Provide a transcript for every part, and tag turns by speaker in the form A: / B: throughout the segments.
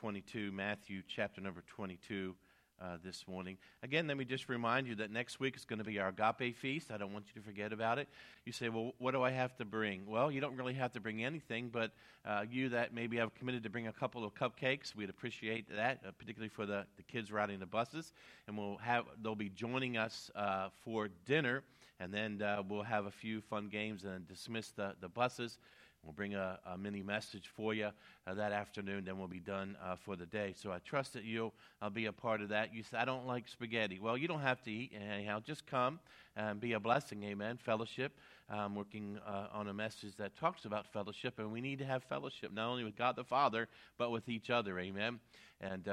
A: 22, Matthew chapter number 22 this morning. Again, let me just remind you that next week is going to be our Agape Feast. I don't want you to forget about it. You say, well, what do I have to bring? Well, you don't really have to bring anything, but you that maybe have committed to bring a couple of cupcakes, we'd appreciate that, particularly for the kids riding the buses. And they'll be joining us for dinner, and then we'll have a few fun games and dismiss the buses. We'll bring a mini message for you that afternoon, then we'll be done for the day. So I trust that you'll be a part of that. You say, I don't like spaghetti. Well, you don't have to eat anyhow. Just come and be a blessing, amen. Fellowship. I'm working on a message that talks about fellowship, and we need to have fellowship, not only with God the Father, but with each other, amen. And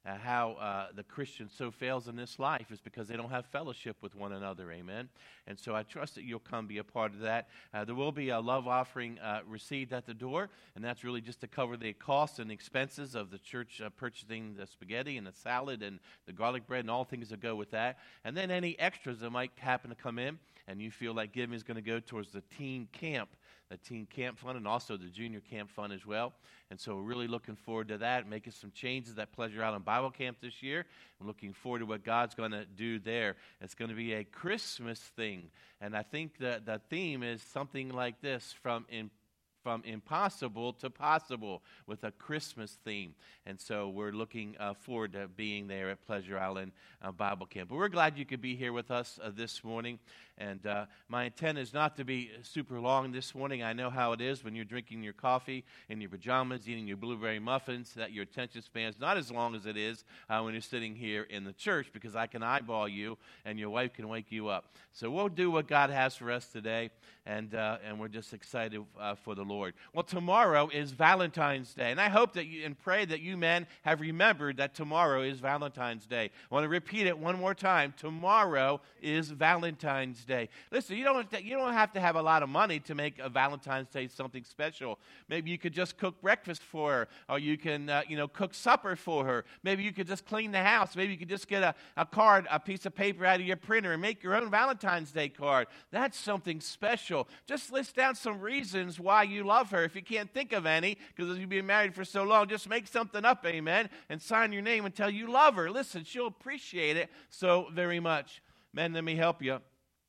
A: how the Christian so fails in this life is because they don't have fellowship with one another, amen. And so I trust that you'll come be a part of that. There will be a love offering received at the door, and that's really just to cover the costs and expenses of the church purchasing the spaghetti and the salad and the garlic bread and all things that go with that. And then any extras that might happen to come in, and you feel like giving is going to go towards the teen camp fund, and also the junior camp fund as well. And so we're really looking forward to that, making some changes at Pleasure Island Bible Camp this year. I'm looking forward to what God's going to do there. It's going to be a Christmas thing, and I think that the theme is something like this, from impossible to possible, with a Christmas theme. And so we're looking forward to being there at Pleasure Island Bible Camp. But we're glad you could be here with us this morning. And my intent is not to be super long this morning. I know how it is when you're drinking your coffee in your pajamas, eating your blueberry muffins, that your attention span is not as long as it is when you're sitting here in the church, because I can eyeball you and your wife can wake you up. So we'll do what God has for us today, and we're just excited for the Lord. Well, tomorrow is Valentine's Day, and I hope that you and pray that you men have remembered that tomorrow is Valentine's Day. I want to repeat it one more time. Tomorrow is Valentine's Day. Listen, you don't have to have a lot of money to make a Valentine's Day something special. Maybe you could just cook breakfast for her, or you can cook supper for her. Maybe you could just clean the house. Maybe you could just get a card, a piece of paper out of your printer, and make your own Valentine's Day card. That's something special. Just list down some reasons why you love her. If you can't think of any, because you've been married for so long, just make something up, amen, and sign your name and tell you love her. Listen, she'll appreciate it so very much. Men, let me help you.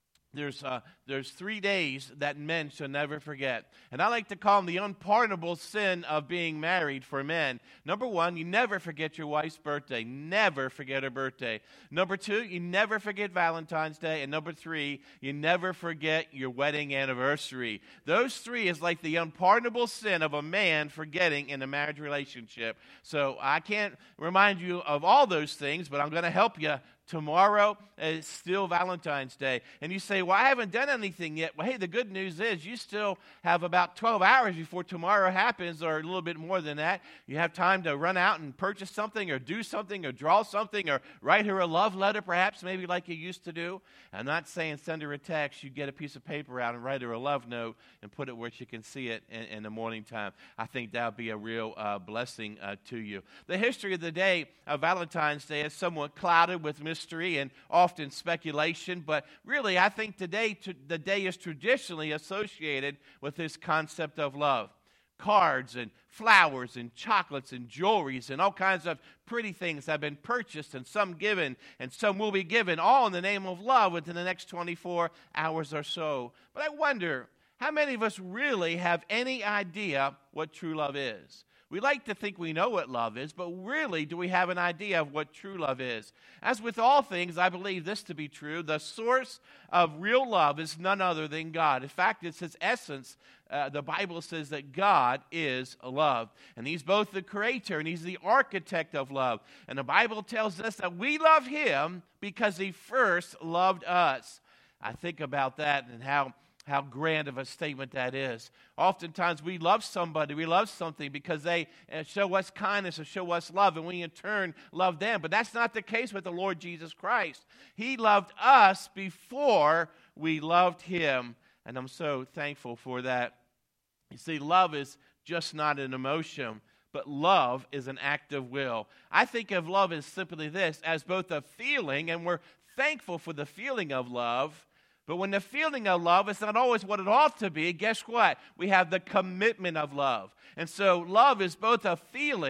A: There's 3 days that men shall never forget. And I like to call them the unpardonable sin of being married for men. Number 1, you never forget your wife's birthday. Never forget her birthday. Number 2, you never forget Valentine's Day. And number 3, you never forget your wedding anniversary. Those 3 is like the unpardonable sin of a man forgetting in a marriage relationship. So I can't remind you of all those things, but I'm going to help you. Tomorrow is still Valentine's Day. And you say, well, I haven't done anything yet. Well, hey, the good news is you still have about 12 hours before tomorrow happens, or a little bit more than that. You have time to run out and purchase something, or do something, or draw something, or write her a love letter, perhaps, maybe like you used to do. I'm not saying send her a text. You get a piece of paper out and write her a love note and put it where she can see it in the morning time. I think that would be a real blessing to you. The history of the day of Valentine's Day is somewhat clouded with mystery and often speculation, but really I think today the day is traditionally associated with this concept of love. Cards and flowers and chocolates and jewelries and all kinds of pretty things have been purchased, and some given and some will be given, all in the name of love within the next 24 hours or so. But I wonder, how many of us really have any idea what true love is? We like to think we know what love is, but really, do we have an idea of what true love is? As with all things, I believe this to be true. The source of real love is none other than God. In fact, it's His essence. The Bible says that God is love. And He's both the creator and He's the architect of love. And the Bible tells us that we love Him because He first loved us. I think about that and how grand of a statement that is. Oftentimes we love somebody, we love something because they show us kindness or show us love, and we in turn love them. But that's not the case with the Lord Jesus Christ. He loved us before we loved Him, and I'm so thankful for that. You see, love is just not an emotion, but love is an act of will. I think of love as simply this, as both a feeling, and we're thankful for the feeling of love. But when the feeling of love is not always what it ought to be, guess what? We have the commitment of love. And so love is both a feeling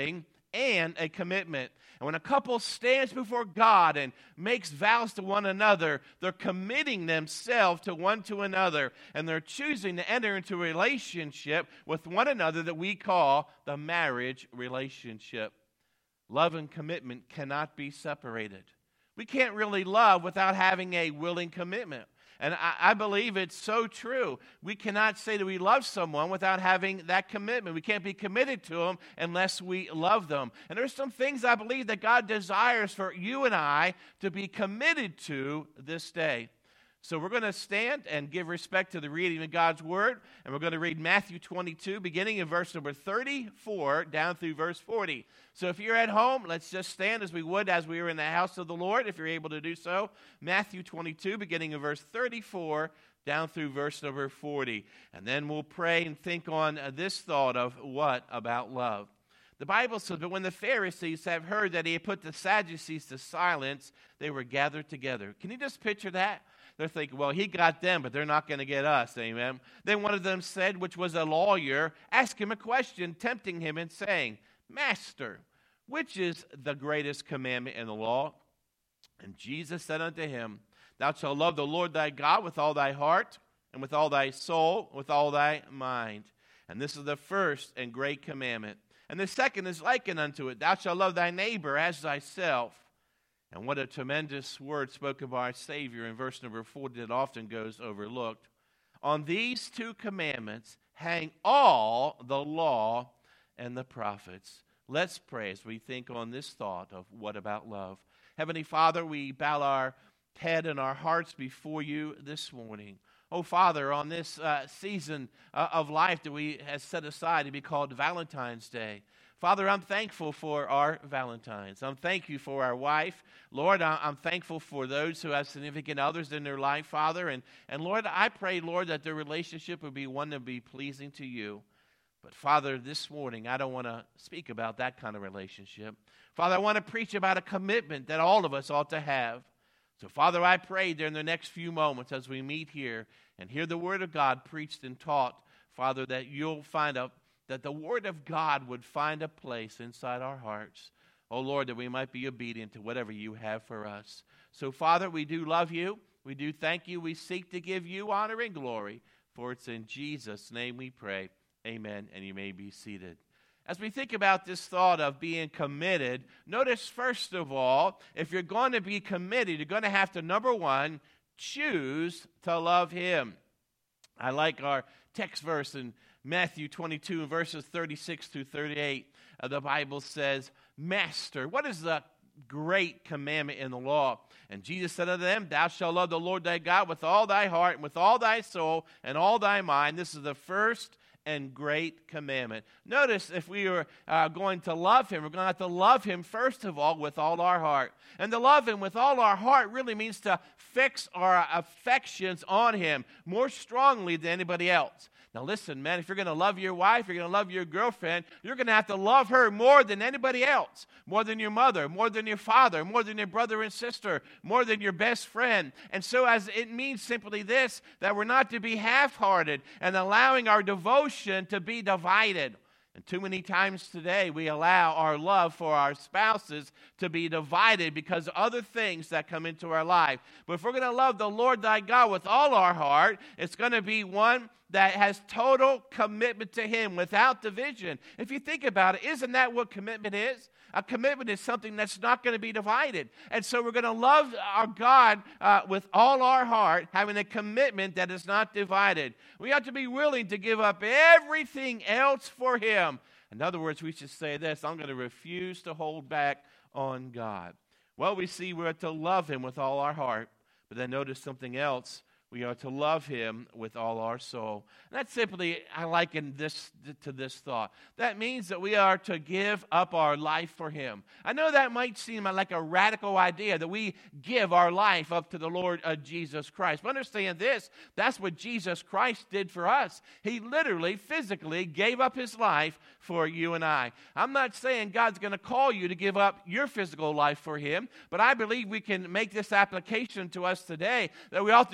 A: and a commitment. And when a couple stands before God and makes vows to one another, they're committing themselves to one to another, and they're choosing to enter into a relationship with one another that we call the marriage relationship. Love and commitment cannot be separated. We can't really love without having a willing commitment. And I believe it's so true. We cannot say that we love someone without having that commitment. We can't be committed to them unless we love them. And there's some things I believe that God desires for you and I to be committed to this day. So we're going to stand and give respect to the reading of God's Word. And we're going to read Matthew 22, beginning in verse number 34 down through verse 40. So if you're at home, let's just stand as we would as we were in the house of the Lord, if you're able to do so. Matthew 22, beginning in verse 34 down through verse number 40. And then we'll pray and think on this thought of what about love. The Bible says, but when the Pharisees have heard that he had put the Sadducees to silence, they were gathered together. Can you just picture that? They're thinking, well, he got them, but they're not going to get us, amen. Then one of them said, which was a lawyer, asked him a question, tempting him and saying, Master, which is the greatest commandment in the law? And Jesus said unto him, Thou shalt love the Lord thy God with all thy heart, and with all thy soul, with all thy mind. And this is the first and great commandment. And the second is likened unto it, Thou shalt love thy neighbor as thyself. And what a tremendous word spoken by our Savior in verse number 40 that often goes overlooked. On these two commandments hang all the law and the prophets. Let's pray as we think on this thought of what about love. Heavenly Father, we bow our head and our hearts before you this morning. Oh, Father, on this season of life that we have set aside to be called Valentine's Day, Father, I'm thankful for our Valentines. I'm thankful you for our wife. Lord, I'm thankful for those who have significant others in their life, Father. And Lord, I pray, Lord, that their relationship would be one that would be pleasing to you. But Father, this morning, I don't want to speak about that kind of relationship. Father, I want to preach about a commitment that all of us ought to have. So, Father, I pray during the next few moments as we meet here and hear the Word of God preached and taught, Father, that you'll find that the Word of God would find a place inside our hearts. Oh, Lord, that we might be obedient to whatever you have for us. So, Father, we do love you. We do thank you. We seek to give you honor and glory. For it's in Jesus' name we pray. Amen. And you may be seated. As we think about this thought of being committed, notice first of all, if you're going to be committed, you're going to have to, number one, choose to love him. I like our text verse in Matthew 22, verses 36 through 38. The Bible says, Master, what is the great commandment in the law? And Jesus said unto them, Thou shalt love the Lord thy God with all thy heart, and with all thy soul, and all thy mind. This is the first and great commandment. Notice if we are going to love him, we're going to have to love him first of all with all our heart. And to love him with all our heart really means to fix our affections on him more strongly than anybody else. Now listen, man, if you're going to love your wife, you're going to love your girlfriend, you're going to have to love her more than anybody else, more than your mother, more than your father, more than your brother and sister, more than your best friend. And so as it means simply this, that we're not to be half-hearted and allowing our devotion to be divided. And too many times today we allow our love for our spouses to be divided because of other things that come into our life. But if we're going to love the Lord thy God with all our heart, it's going to be one that has total commitment to him without division. If you think about it, isn't that what commitment is? A commitment is something that's not going to be divided. And so we're going to love our God with all our heart, having a commitment that is not divided. We have to be willing to give up everything else for him. In other words, we should say this: I'm going to refuse to hold back on God. Well, we see we're to love him with all our heart. But then notice something else. We are to love him with all our soul. And that's simply, I liken this to this thought. That means that we are to give up our life for him. I know that might seem like a radical idea, that we give our life up to the Lord Jesus Christ. But understand this, that's what Jesus Christ did for us. He literally, physically gave up his life for you and I. I'm not saying God's going to call you to give up your physical life for him, but I believe we can make this application to us today, that we ought to be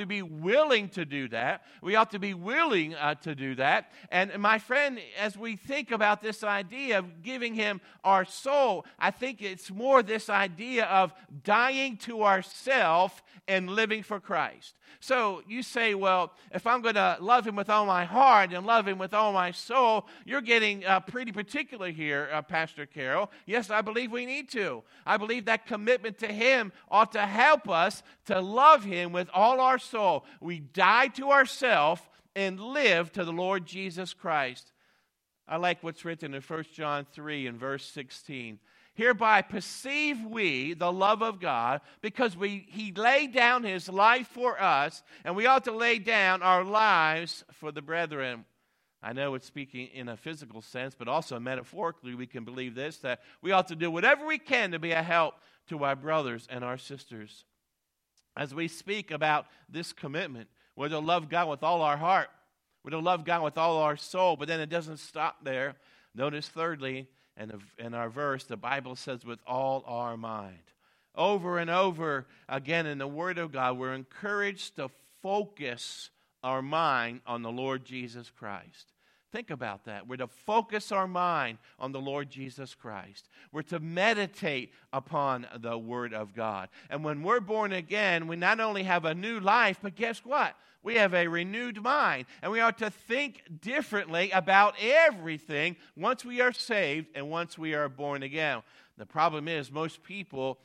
A: willing to do that. We ought to be willing to do that. And my friend, as we think about this idea of giving him our soul, I think it's more this idea of dying to ourself and living for Christ. So you say, well, if I'm going to love him with all my heart and love him with all my soul, you're getting pretty particular here, Pastor Carroll. Yes, I believe we need to. I believe that commitment to him ought to help us to love him with all our soul. We die to ourselves and live to the Lord Jesus Christ. I like what's written in 1 John 3 and verse 16. Hereby perceive we the love of God, because he laid down his life for us, and we ought to lay down our lives for the brethren. I know it's speaking in a physical sense, but also metaphorically we can believe this, that we ought to do whatever we can to be a help to our brothers and our sisters. As we speak about this commitment, we're to love God with all our heart. We're to love God with all our soul, but then it doesn't stop there. Notice thirdly, and in our verse, the Bible says, with all our mind. Over and over again in the Word of God, we're encouraged to focus our mind on the Lord Jesus Christ. Think about that. We're to focus our mind on the Lord Jesus Christ. We're to meditate upon the Word of God. And when we're born again, we not only have a new life, but guess what? We have a renewed mind, and we ought to think differently about everything once we are saved and once we are born again. The problem is most people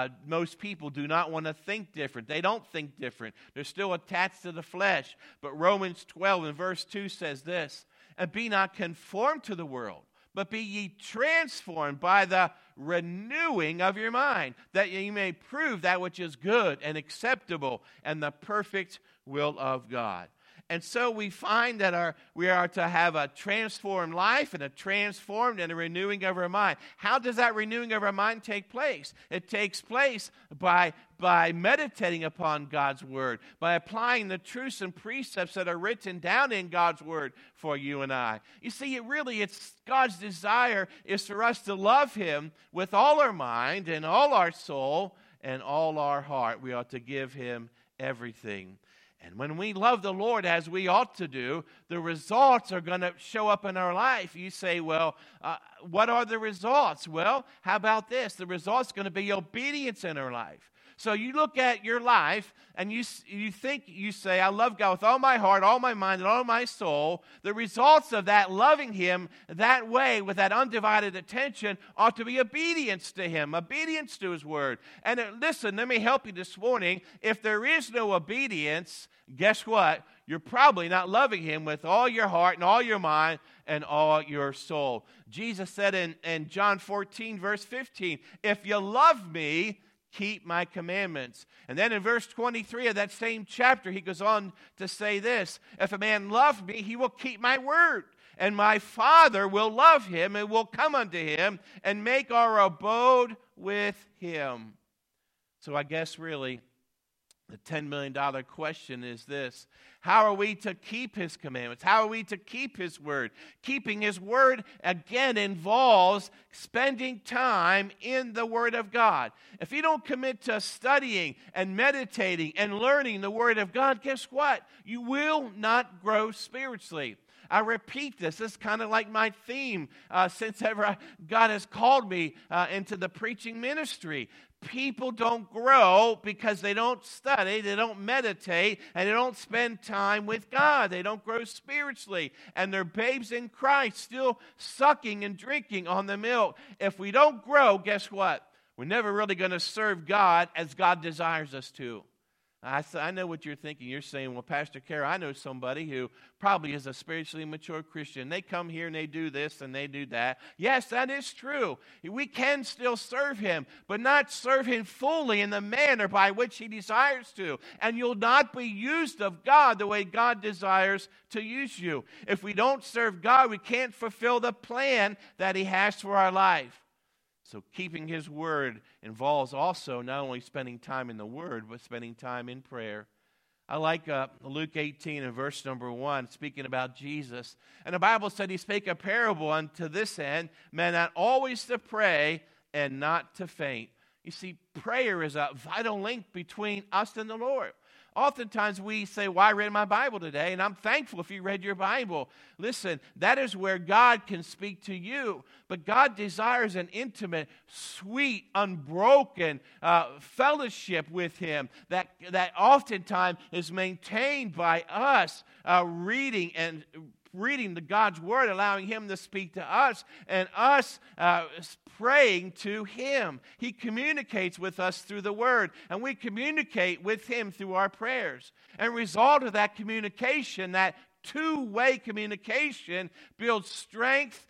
A: do not want to think different. They don't think different. They're still attached to the flesh. But Romans 12 and verse 2 says this, and be not conformed to the world, but be ye transformed by the renewing of your mind, that ye may prove that which is good and acceptable and the perfect will of God. And so we find that we are to have a transformed life and a transformed and a renewing of our mind. How does that renewing of our mind take place? It takes place by meditating upon God's Word, by applying the truths and precepts that are written down in God's Word for you and I. You see, it's God's desire is for us to love Him with all our mind and all our soul and all our heart. We ought to give Him everything. And when we love the Lord as we ought to do, the results are going to show up in our life. You say, well, what are the results? Well, how about this? The result's going to be obedience in our life. So you look at your life and you say, I love God with all my heart, all my mind, and all my soul. The results of that loving Him that way with that undivided attention ought to be obedience to Him, obedience to His Word. And listen, let me help you this morning. If there is no obedience, guess what? You're probably not loving Him with all your heart and all your mind and all your soul. Jesus said in John 14, verse 15, if you love me, keep my commandments. And then in verse 23 of that same chapter, he goes on to say this, if a man love me, he will keep my word, and my Father will love him and will come unto him and make our abode with him. So I guess really the $10 million question is this: how are we to keep His commandments? How are we to keep His word? Keeping His word, again, involves spending time in the Word of God. If you don't commit to studying and meditating and learning the Word of God, guess what? You will not grow spiritually. I repeat this. This is kind of like my theme since ever God has called me into the preaching ministry. People don't grow because they don't study, they don't meditate, and they don't spend time with God. They don't grow spiritually, and they're babes in Christ, still sucking and drinking on the milk. If we don't grow, guess what? We're never really going to serve God as God desires us to. I know what you're thinking. You're saying, well, Pastor Carroll, I know somebody who probably is a spiritually mature Christian. They come here and they do this and they do that. Yes, that is true. We can still serve Him, but not serve Him fully in the manner by which He desires to. And you'll not be used of God the way God desires to use you. If we don't serve God, we can't fulfill the plan that He has for our life. So keeping His word involves also not only spending time in the Word, but spending time in prayer. I like Luke 18 and verse number 1, speaking about Jesus. And the Bible said He spake a parable unto this end, man ought always to pray and not to faint. You see, prayer is a vital link between us and the Lord. Oftentimes we say, well, I read my Bible today, and I'm thankful if you read your Bible. Listen, that is where God can speak to you. But God desires an intimate, sweet, unbroken fellowship with Him that oftentimes is maintained by us reading the God's Word, allowing Him to speak to us, and us praying to Him. He communicates with us through the Word, and we communicate with Him through our prayers. And a result of that communication, that two-way communication, builds strength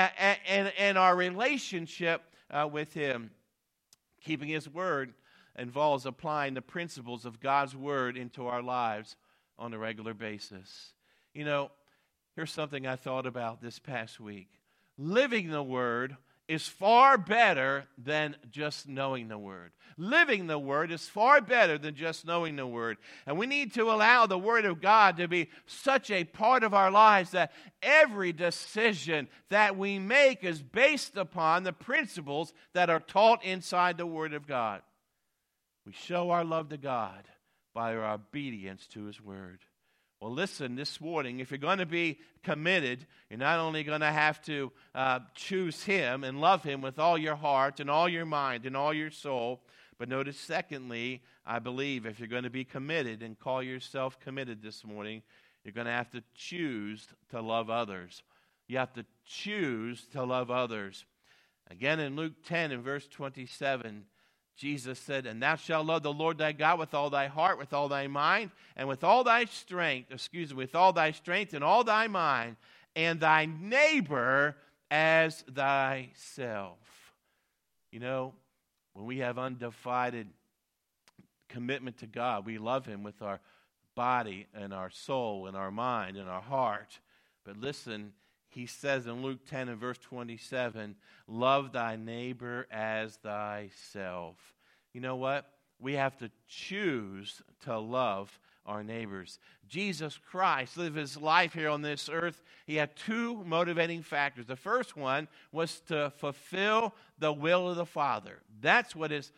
A: and our relationship with Him. Keeping His Word involves applying the principles of God's Word into our lives on a regular basis. You know, here's something I thought about this past week. Living the Word is far better than just knowing the Word. Living the Word is far better than just knowing the Word. And we need to allow the Word of God to be such a part of our lives that every decision that we make is based upon the principles that are taught inside the Word of God. We show our love to God by our obedience to His Word. Well, listen, this morning, if you're going to be committed, you're not only going to have to choose Him and love Him with all your heart and all your mind and all your soul, but notice, secondly, I believe if you're going to be committed and call yourself committed this morning, you're going to have to choose to love others. You have to choose to love others. Again, in Luke 10 and verse 27, Jesus said, and thou shalt love the Lord thy God with all thy heart, with all thy mind, and with all thy strength, with all thy strength and all thy mind, and thy neighbor as thyself. You know, when we have undivided commitment to God, we love Him with our body and our soul and our mind and our heart. But listen, He says in Luke 10 and verse 27, love thy neighbor as thyself. You know what? We have to choose to love our neighbors. Jesus Christ lived His life here on this earth. He had two motivating factors. The first one was to fulfill the will of the Father. That's what his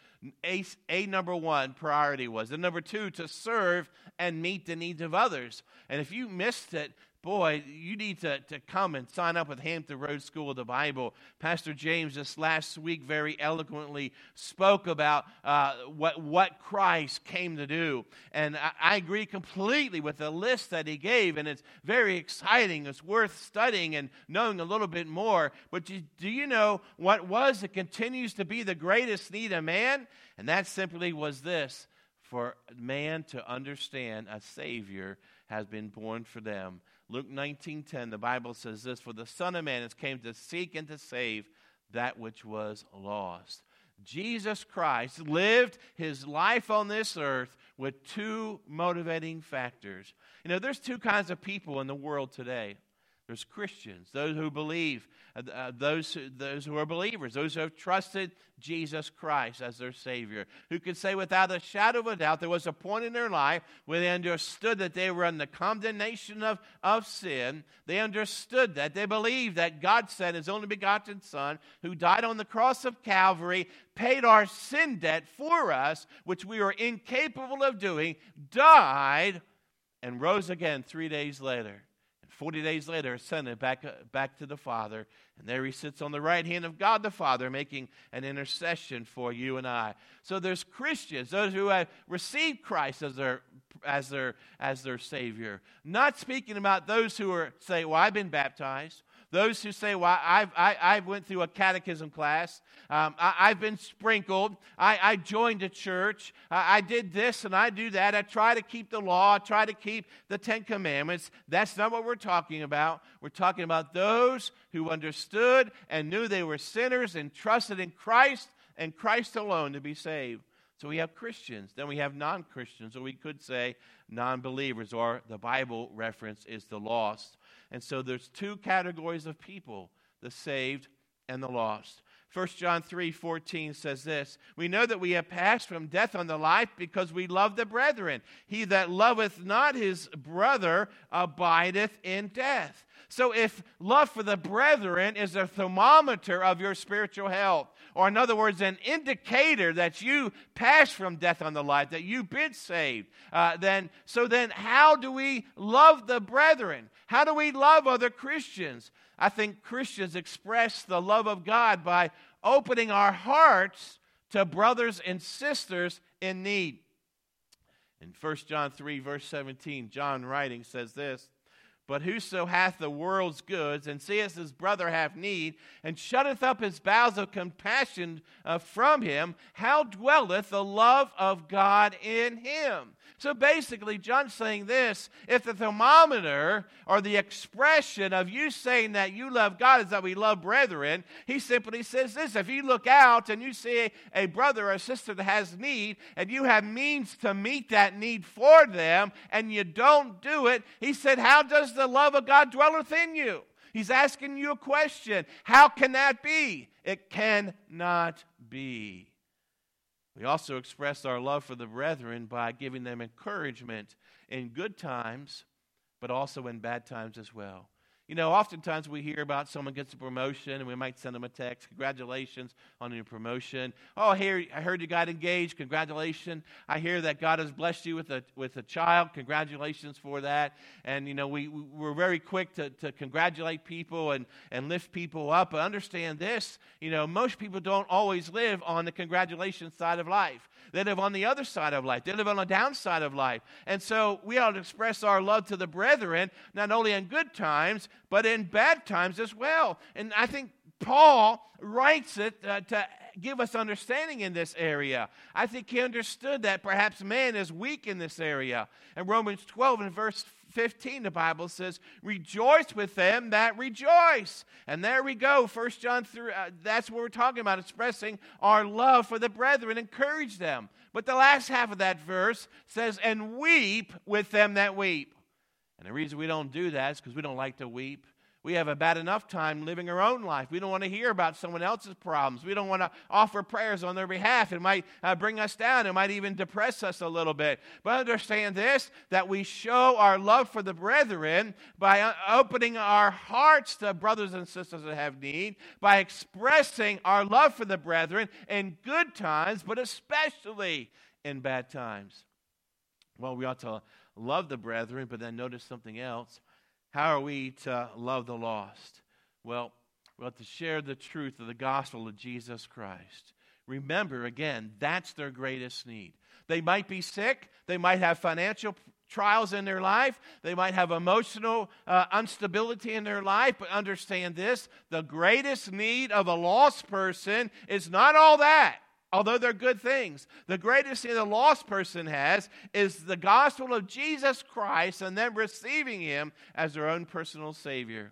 A: number one priority was. And number two, to serve and meet the needs of others. And if you missed it, boy, you need to come and sign up with Hampton Road School of the Bible. Pastor James just last week very eloquently spoke about what Christ came to do. And I agree completely with the list that he gave, and it's very exciting. It's worth studying and knowing a little bit more. But do you know what was and continues to be the greatest need of man? And that simply was this: for man to understand a Savior has been born for them. Luke 19:10, the Bible says this, for the Son of Man has came to seek and to save that which was lost. Jesus Christ lived His life on this earth with two motivating factors. You know, there's two kinds of people in the world today. There's Christians, those who believe, those who are believers, those who have trusted Jesus Christ as their Savior, who could say without a shadow of a doubt there was a point in their life where they understood that they were in the condemnation of sin. They understood that. They believed that God sent His only begotten Son, who died on the cross of Calvary, paid our sin debt for us, which we were incapable of doing, died, and rose again 3 days later. 40 days later, ascended back to the Father. And there He sits on the right hand of God the Father, making an intercession for you and I. So there's Christians, those who have received Christ as their Savior. Not speaking about those who say, well, I've been baptized. Those who say, well, I went through a catechism class. I've been sprinkled. I joined a church. I did this and I do that. I try to keep the law. I try to keep the Ten Commandments. That's not what we're talking about. We're talking about those who understood and knew they were sinners and trusted in Christ and Christ alone to be saved. So we have Christians. Then we have non-Christians, or we could say non-believers, or the Bible reference is the lost. And so there's two categories of people, the saved and the lost. 1 John 3:14 says this, we know that we have passed from death unto life because we love the brethren. He that loveth not his brother abideth in death. So if love for the brethren is a thermometer of your spiritual health, or in other words, an indicator that you passed from death unto life, that you've been saved, then how do we love the brethren? How do we love other Christians? I think Christians express the love of God by opening our hearts to brothers and sisters in need. In 1 John 3, verse 17, John writing says this, "But whoso hath the world's goods, and seeth his brother have need, and shutteth up his bowels of compassion from him, how dwelleth the love of God in him?" So basically, John's saying this: if the thermometer or the expression of you saying that you love God is that we love brethren, he simply says this: if you look out and you see a brother or a sister that has need, and you have means to meet that need for them, and you don't do it, he said, how does the love of God dwell within you? He's asking you a question. How can that be? It cannot be. We also express our love for the brethren by giving them encouragement in good times, but also in bad times as well. You know, oftentimes we hear about someone gets a promotion, and we might send them a text, "Congratulations on your promotion." "Oh, here, I heard you got engaged. Congratulations. I hear that God has blessed you with a child. Congratulations for that." And, you know, we're very quick to congratulate people and lift people up. But understand this, you know, most people don't always live on the congratulations side of life. They live on the other side of life. They live on the downside of life. And so we ought to express our love to the brethren, not only in good times, but in bad times as well. And I think Paul writes it to give us understanding in this area. I think he understood that perhaps man is weak in this area. In Romans 12 and verse 15, the Bible says, "Rejoice with them that rejoice." And there we go, 1 John 3, that's what we're talking about, expressing our love for the brethren, encourage them. But the last half of that verse says, "And weep with them that weep." And the reason we don't do that is because we don't like to weep. We have a bad enough time living our own life. We don't want to hear about someone else's problems. We don't want to offer prayers on their behalf. It might bring us down. It might even depress us a little bit. But understand this, that we show our love for the brethren by opening our hearts to brothers and sisters that have need, by expressing our love for the brethren in good times, but especially in bad times. Well, we ought to love the brethren, but then notice something else. How are we to love the lost? Well, we have to share the truth of the gospel of Jesus Christ. Remember, again, that's their greatest need. They might be sick. They might have financial trials in their life. They might have emotional instability in their life. But understand this, the greatest need of a lost person is not all that. Although they're good things, the greatest thing the lost person has is the gospel of Jesus Christ and them receiving him as their own personal Savior.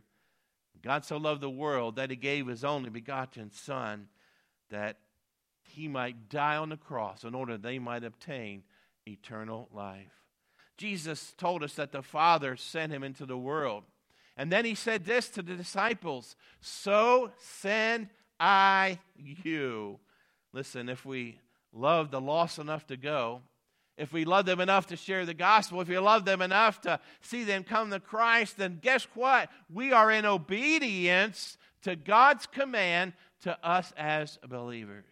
A: God so loved the world that he gave his only begotten Son that he might die on the cross in order they might obtain eternal life. Jesus told us that the Father sent him into the world. And then he said this to the disciples, "So send I you." Listen, if we love the lost enough to go, if we love them enough to share the gospel, if we love them enough to see them come to Christ, then guess what? We are in obedience to God's command to us as believers.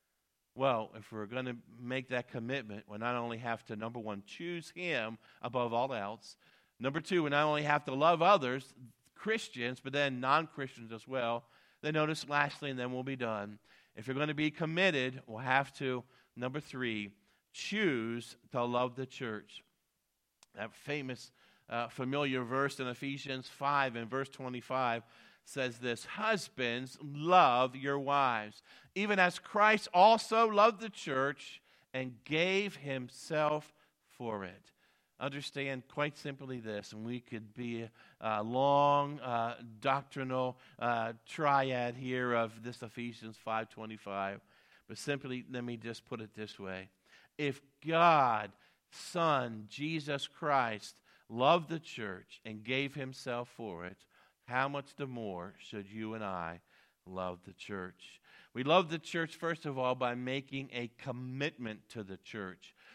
A: Well, if we're going to make that commitment, we not only have to, number one, choose him above all else. Number two, we not only have to love others, Christians, but then non-Christians as well. Then notice lastly, and then we'll be done. If you're going to be committed, we'll have to, number three, choose to love the church. That famous, familiar verse in Ephesians 5 and verse 25 says this: "Husbands, love your wives, even as Christ also loved the church and gave himself for it." Understand quite simply this, and we could be a long doctrinal triad here of this Ephesians 5:25, but simply let me just put it this way. If God, Son, Jesus Christ, loved the church and gave himself for it, how much the more should you and I love the church? We love the church, first of all, by making a commitment to the church,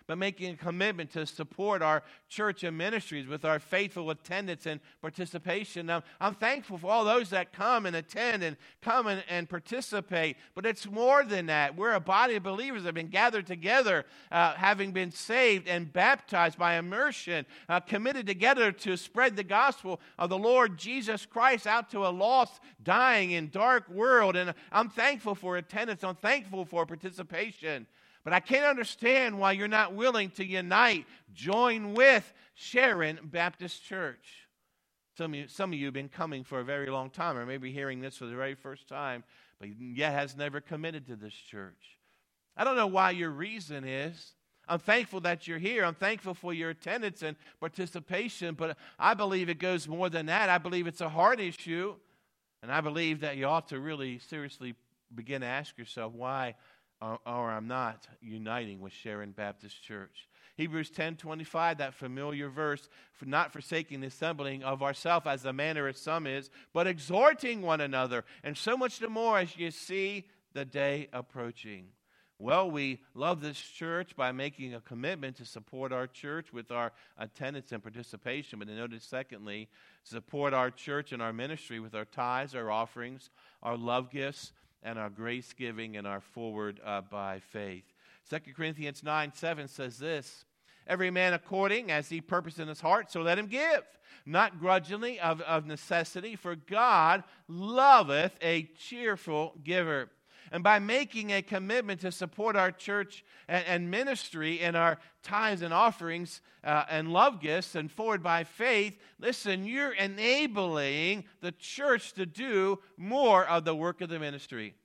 A: but making a commitment to support our church and ministries with our faithful attendance and participation. I'm thankful for all those that come and attend and come and participate, but it's more than that. We're a body of believers that have been gathered together, having been saved and baptized by immersion, committed together to spread the gospel of the Lord Jesus Christ out to a lost, dying, and dark world. And I'm thankful for attendance. I'm thankful for participation. But I can't understand why you're not willing to unite, join with Sharon Baptist Church. Some of you have been coming for a very long time, or maybe hearing this for the very first time, but yet has never committed to this church. I don't know why your reason is. I'm thankful that you're here. I'm thankful for your attendance and participation, but I believe it goes more than that. I believe it's a heart issue, and I believe that you ought to really seriously begin to ask yourself why or I'm not uniting with Sharon Baptist Church. Hebrews 10:25, that familiar verse, for not forsaking the assembling of ourselves as the manner of some is, but exhorting one another, and so much the more as you see the day approaching. Well, we love this church by making a commitment to support our church with our attendance and participation. But notice, secondly, support our church and our ministry with our tithes, our offerings, our love gifts, and our grace giving, and our forward by faith. 2 Corinthians 9:7 says this: every man according as he purposed in his heart, so let him give, not grudgingly of necessity, for God loveth a cheerful giver. And by making a commitment to support our church and ministry and our tithes and offerings and love gifts and forward by faith, listen, you're enabling the church to do more of the work of the ministry.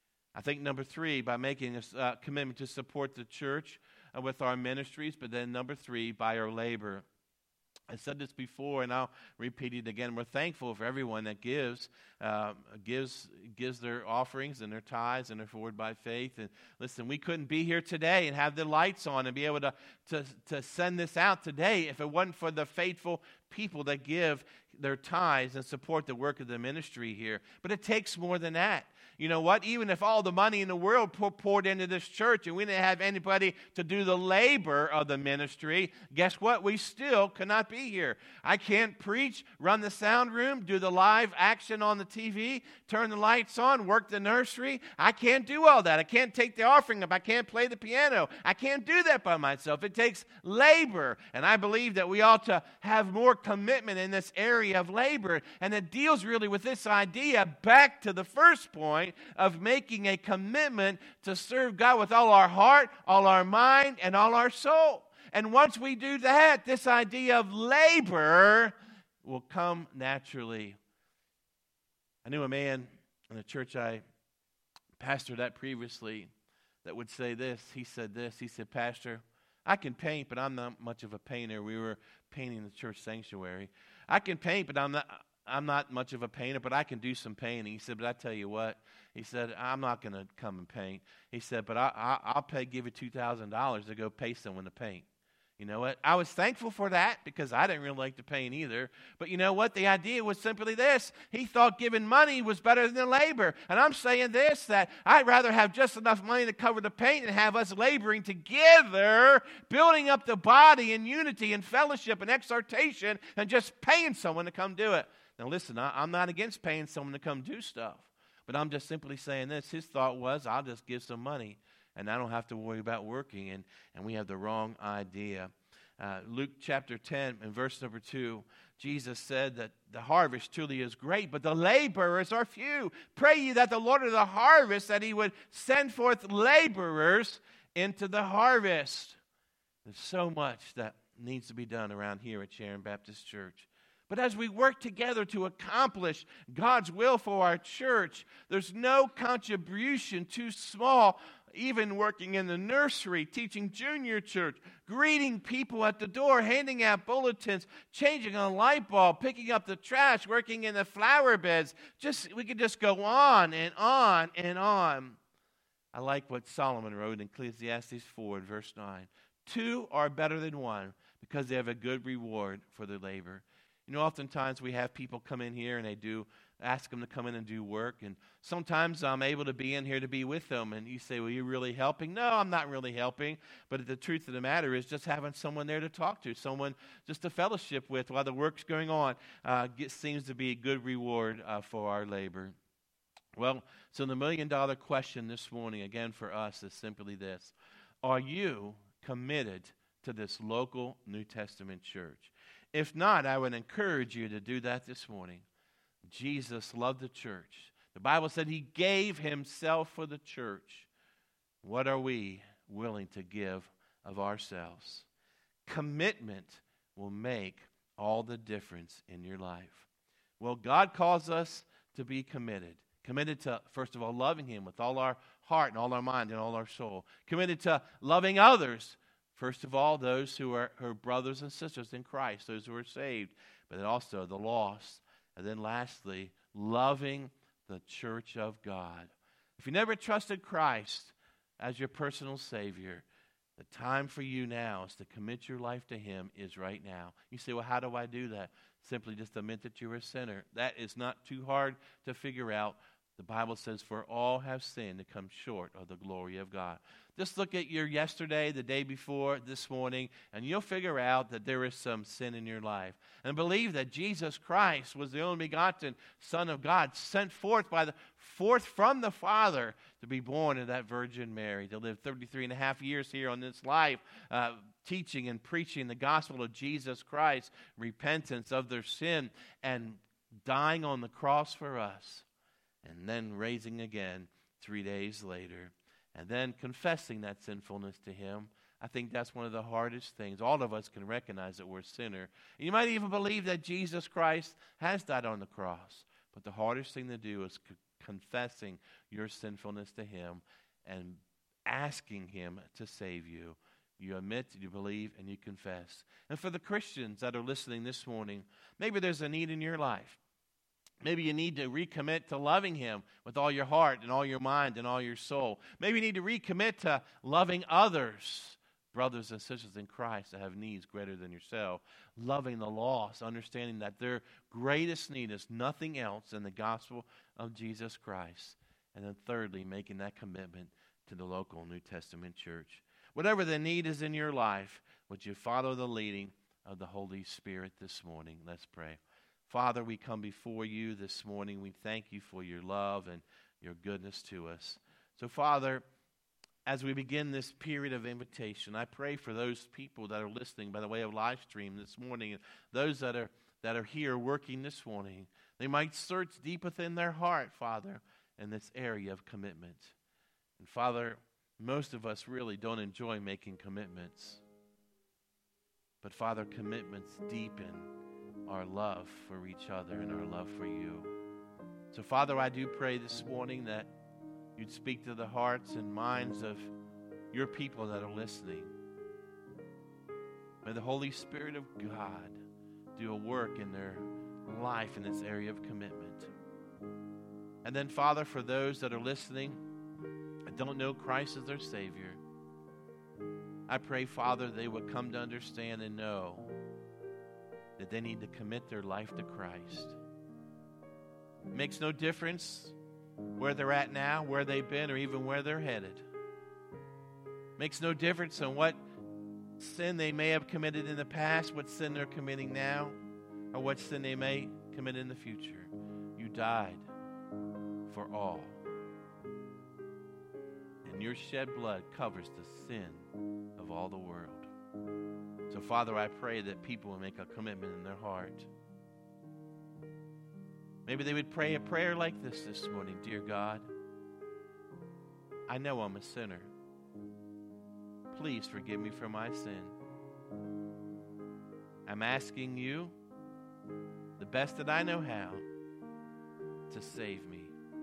A: I think number 3, by making a commitment to support the church with our ministries, but then number 3, by our labor. I said this before, and I'll repeat it again. We're thankful for everyone that gives their offerings and their tithes and their forward by faith. And listen, we couldn't be here today and have the lights on and be able to send this out today if it wasn't for the faithful people that give their tithes and support the work of the ministry here. But it takes more than that. You know what? Even if all the money in the world poured into this church and we didn't have anybody to do the labor of the ministry, guess what? We still cannot be here. I can't preach, run the sound room, do the live action on the TV, turn the lights on, work the nursery. I can't do all that. I can't take the offering up. I can't play the piano. I can't do that by myself. It takes labor. And I believe that we ought to have more commitment in this area of labor. And it deals really with this idea back to the first point of making a commitment to serve God with all our heart, all our mind, and all our soul. And once we do that, this idea of labor will come naturally. I knew a man in the church I pastored at previously that would say this. He said this. He said, Pastor, I can paint, but I'm not much of a painter. We were painting the church sanctuary. I can paint, but I'm not much of a painter, but I can do some painting. He said, but I tell you what, he said, I'm not going to come and paint. He said, but I'll give you $2,000 to go pay someone to paint. You know what? I was thankful for that because I didn't really like to paint either. But you know what? The idea was simply this. He thought giving money was better than labor. And I'm saying this, that I'd rather have just enough money to cover the paint and have us laboring together, building up the body in unity and fellowship and exhortation, than just paying someone to come do it. Now listen, I'm not against paying someone to come do stuff. But I'm just simply saying this. His thought was, I'll just give some money, and I don't have to worry about working, and we have the wrong idea. Luke chapter 10 and verse number 2, Jesus said that the harvest truly is great, but the laborers are few. Pray ye that the Lord of the harvest, that he would send forth laborers into the harvest. There's so much that needs to be done around here at Sharon Baptist Church. But as we work together to accomplish God's will for our church, there's no contribution too small. Even working in the nursery, teaching junior church, greeting people at the door, handing out bulletins, changing a light bulb, picking up the trash, working in the flower beds. We could just go on and on and on. I like what Solomon wrote in Ecclesiastes 4, verse 9. 2 are better than 1 because they have a good reward for their labor. You know, oftentimes we have people come in here and they do ask them to come in and do work. And sometimes I'm able to be in here to be with them. And you say, well, you're really helping? No, I'm not really helping. But the truth of the matter is just having someone there to talk to, someone just to fellowship with while the work's going on, seems to be a good reward for our labor. Well, so the million-dollar question this morning, again for us, is simply this. Are you committed to this local New Testament church? If not, I would encourage you to do that this morning. Jesus loved the church. The Bible said he gave himself for the church. What are we willing to give of ourselves? Commitment will make all the difference in your life. Well, God calls us to be committed. Committed to, first of all, loving him with all our heart and all our mind and all our soul. Committed to loving others. First of all, those who are her brothers and sisters in Christ, those who are saved, but then also the lost. And then lastly, loving the church of God. If you never trusted Christ as your personal Savior, the time for you now is to commit your life to him is right now. You say, well, how do I do that? Simply just admit that you're a sinner. That is not too hard to figure out. The Bible says, for all have sinned and come short of the glory of God. Just look at your yesterday, the day before, this morning, and you'll figure out that there is some sin in your life. And believe that Jesus Christ was the only begotten Son of God, sent forth from the Father to be born of that Virgin Mary, to live 33 and a half years here on this life, teaching and preaching the gospel of Jesus Christ, repentance of their sin, and dying on the cross for us. And then raising again 3 days later. And then confessing that sinfulness to him. I think that's one of the hardest things. All of us can recognize that we're a sinner. You might even believe that Jesus Christ has died on the cross. But the hardest thing to do is confessing your sinfulness to him and asking him to save you. You admit, you believe, and you confess. And for the Christians that are listening this morning, maybe there's a need in your life. Maybe you need to recommit to loving him with all your heart and all your mind and all your soul. Maybe you need to recommit to loving others, brothers and sisters in Christ that have needs greater than yourself. Loving the lost, understanding that their greatest need is nothing else than the gospel of Jesus Christ. And then thirdly, making that commitment to the local New Testament church. Whatever the need is in your life, would you follow the leading of the Holy Spirit this morning? Let's pray. Father, we come before you this morning. We thank you for your love and your goodness to us. So, Father, as we begin this period of invitation, I pray for those people that are listening by the way of live stream this morning, and those that are here working this morning. They might search deep within their heart, Father, in this area of commitment. And, Father, most of us really don't enjoy making commitments. But, Father, commitments deepen our love for each other and our love for you. So, Father, I do pray this morning that you'd speak to the hearts and minds of your people that are listening. May the Holy Spirit of God do a work in their life in this area of commitment. And then, Father, for those that are listening and don't know Christ as their Savior, I pray, Father, they would come to understand and know that they need to commit their life to Christ. It makes no difference where they're at now, where they've been, or even where they're headed. It makes no difference on what sin they may have committed in the past, what sin they're committing now, or what sin they may commit in the future. You died for all. And your shed blood covers the sin of all the world. So, Father, I pray that people will make a commitment in their heart. Maybe they would pray a prayer like this morning. Dear God, I know I'm a sinner. Please forgive me for my sin. I'm asking you, the best that I know how, to save me.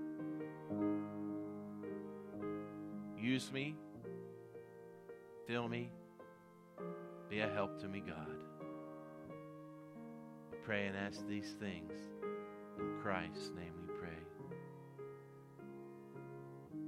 A: Use me. Fill me. Be a help to me, God. We pray and ask these things in Christ's name we